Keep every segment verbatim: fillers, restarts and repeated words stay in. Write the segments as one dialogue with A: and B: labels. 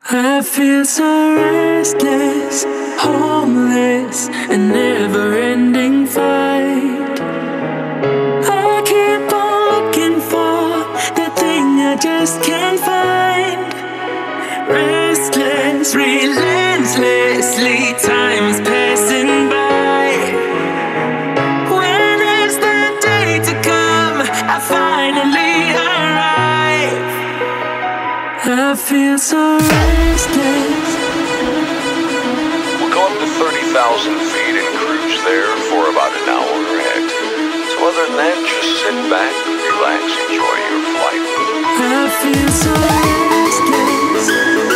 A: I feel so restless, homeless, a never-ending fight. I keep on looking for the thing I just can't find. Restless, relentlessly, time's passing by. When is the day to come? I finally arrive. I feel so restless.
B: We'll go up to thirty thousand feet and cruise there for about an hour ahead. So other than that, just sit back, relax, enjoy your flight.
A: I feel so restless.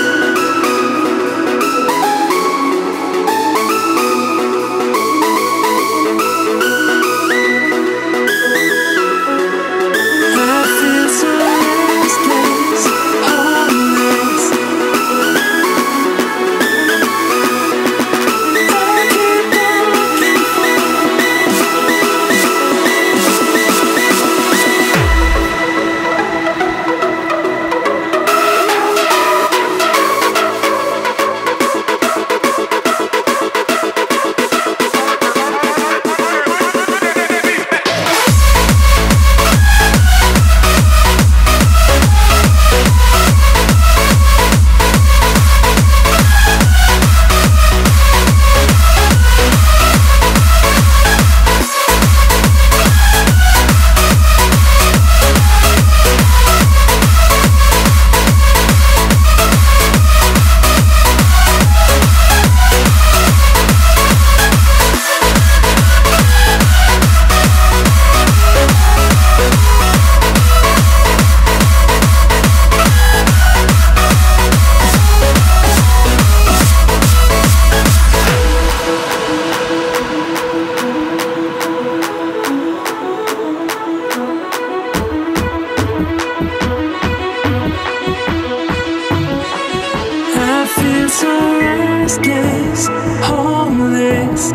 A: So restless, homeless,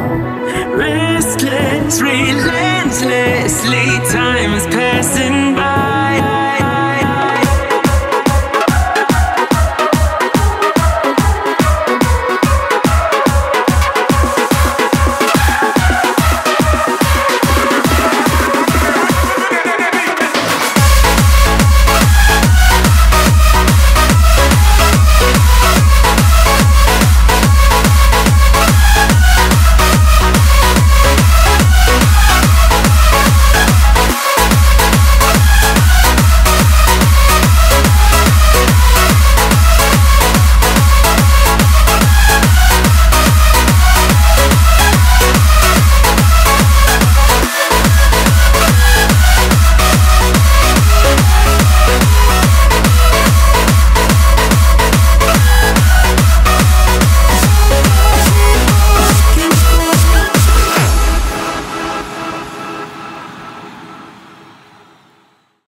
A: restless, relentlessly, time is passing by.